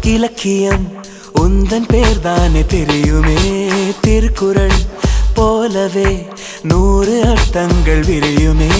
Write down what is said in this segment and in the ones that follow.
இலக்கியம் உந்தன் பேர்தானே தெரியுமே. திருக்குறள் போலவே 100 அர்த்தங்கள் விரியுமே.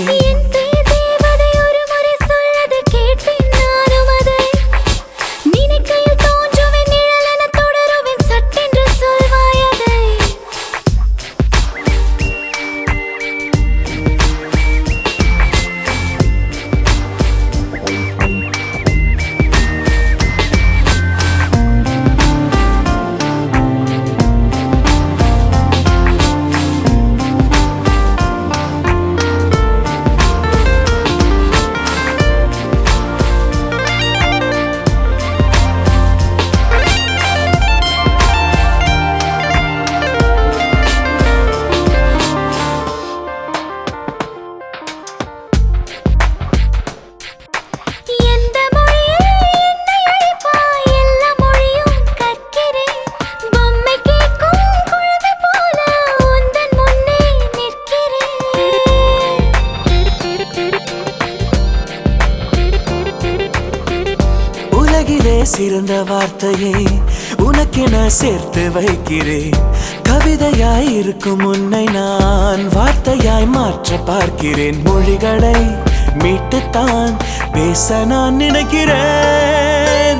சிறந்த வார்த்தையை உனக்கென சேர்த்து வைக்கிறேன். கவிதையாய் இருக்கும் உன்னை நான் வார்த்தையாய் மாற்ற பார்க்கிறேன். மொழிகளை மீட்டுத்தான் பேச நான் நினைக்கிறேன்.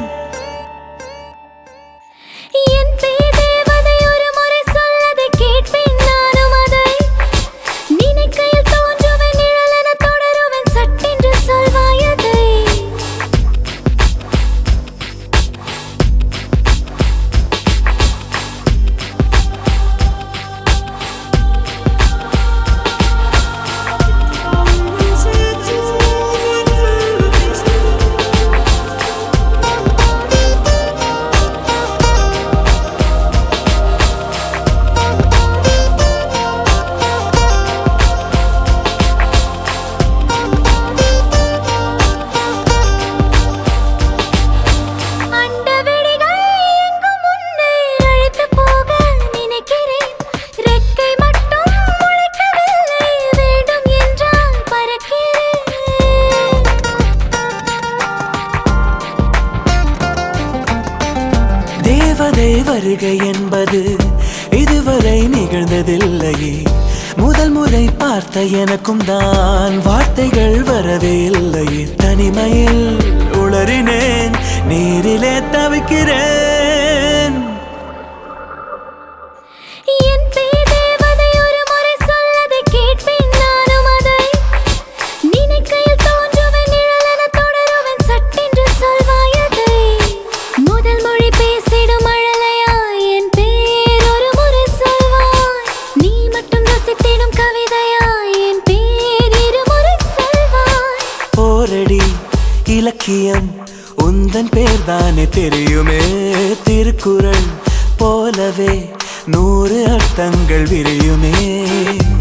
தேவதை வருகை என்பது இதுவரை நிகழ்ந்ததில்லையே. முதல் முறை பார்த்த எனக்கும் தான் வார்த்தைகள் வரவே இல்லையே. தனிமையில் உளறினேன், நேரிலே தவிக்கிறேன். இலக்கியம் உந்தன் பேர்தானே தெரியுமே. திருக்குறள் போலவே 100 அர்த்தங்கள் விரியுமே.